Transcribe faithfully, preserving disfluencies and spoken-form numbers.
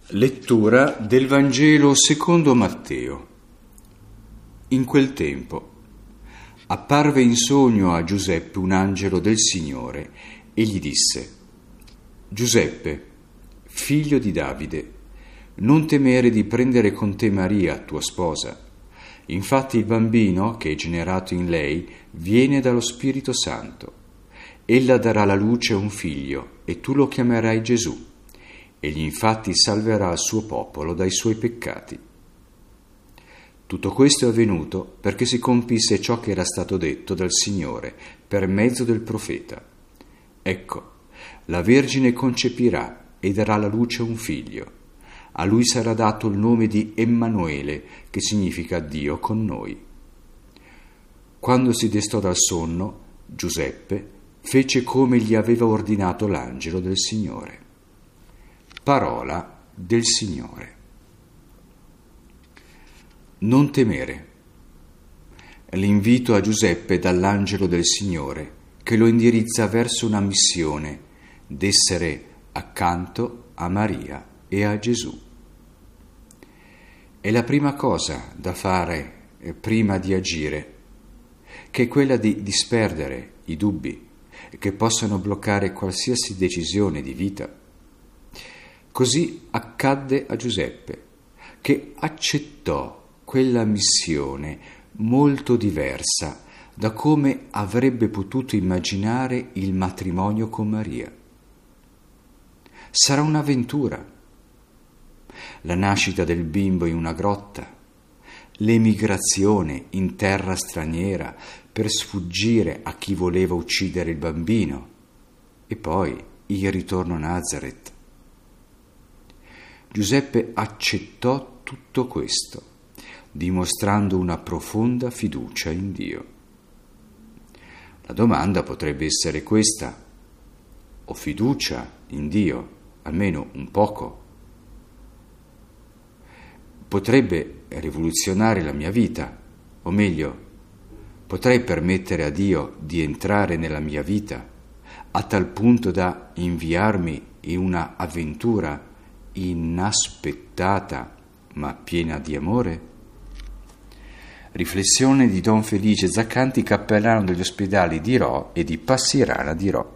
Lettura del Vangelo secondo Matteo. In quel tempo apparve in sogno a Giuseppe un angelo del Signore e gli disse: Giuseppe, figlio di Davide, non temere di prendere con te Maria, tua sposa. Infatti il bambino che è generato in lei viene dallo Spirito Santo. Ella darà alla luce un figlio e tu lo chiamerai Gesù. Egli infatti salverà il suo popolo dai suoi peccati. Tutto questo è avvenuto perché si compisse ciò che era stato detto dal Signore per mezzo del profeta. Ecco, la Vergine concepirà e darà alla luce un figlio. A lui sarà dato il nome di Emmanuele, che significa Dio con noi. Quando si destò dal sonno, Giuseppe fece come gli aveva ordinato l'angelo del Signore. Parola del Signore. Non temere. L'invito a Giuseppe dall'angelo del Signore che lo indirizza verso una missione d'essere accanto a Maria e a Gesù. È la prima cosa da fare prima di agire, che è quella di disperdere i dubbi che possano bloccare qualsiasi decisione di vita. Così accadde a Giuseppe, che accettò quella missione molto diversa da come avrebbe potuto immaginare il matrimonio con Maria. Sarà un'avventura. La nascita del bimbo in una grotta, l'emigrazione in terra straniera per sfuggire a chi voleva uccidere il bambino e poi il ritorno a Nazaret. Giuseppe accettò tutto questo, dimostrando una profonda fiducia in Dio. La domanda potrebbe essere questa: ho fiducia in Dio, almeno un poco? Potrebbe rivoluzionare la mia vita, o meglio, potrei permettere a Dio di entrare nella mia vita a tal punto da inviarmi in una avventura inaspettata ma piena di amore? Riflessione di Don Felice Zaccanti, cappellano degli ospedali di Rho e di Passirana di Rho.